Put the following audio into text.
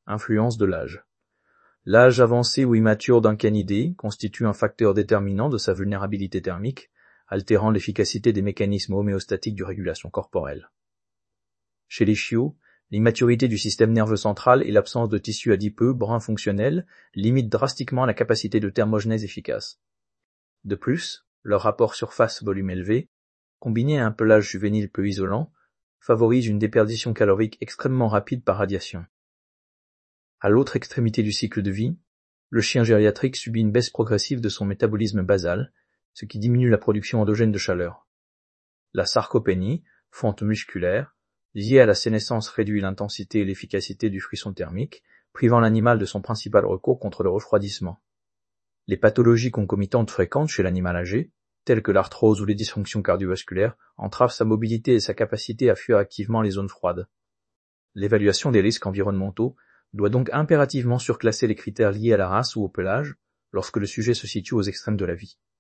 Influence de l'âge. L'âge avancé ou immature d'un canidé constitue un facteur déterminant de sa vulnérabilité thermique, altérant l'efficacité des mécanismes homéostatiques de régulation corporelle. Chez les chiots, l'immaturité du système nerveux central et l'absence de tissu adipeux brun fonctionnel limitent drastiquement la capacité de thermogenèse efficace. De plus, leur rapport surface-volume élevé, combiné à un pelage juvénile peu isolant, favorise une déperdition calorique extrêmement rapide par radiation. À l'autre extrémité du cycle de vie, le chien gériatrique subit une baisse progressive de son métabolisme basal, ce qui diminue la production endogène de chaleur. La sarcopénie, fonte musculaire, liée à la sénescence réduit l'intensité et l'efficacité du frisson thermique, privant l'animal de son principal recours contre le refroidissement. Les pathologies concomitantes fréquentes chez l'animal âgé, telles que l'arthrose ou les dysfonctions cardiovasculaires, entravent sa mobilité et sa capacité à fuir activement les zones froides. L'évaluation des risques environnementaux doit donc impérativement surclasser les critères liés à la race ou au pelage lorsque le sujet se situe aux extrêmes de la vie.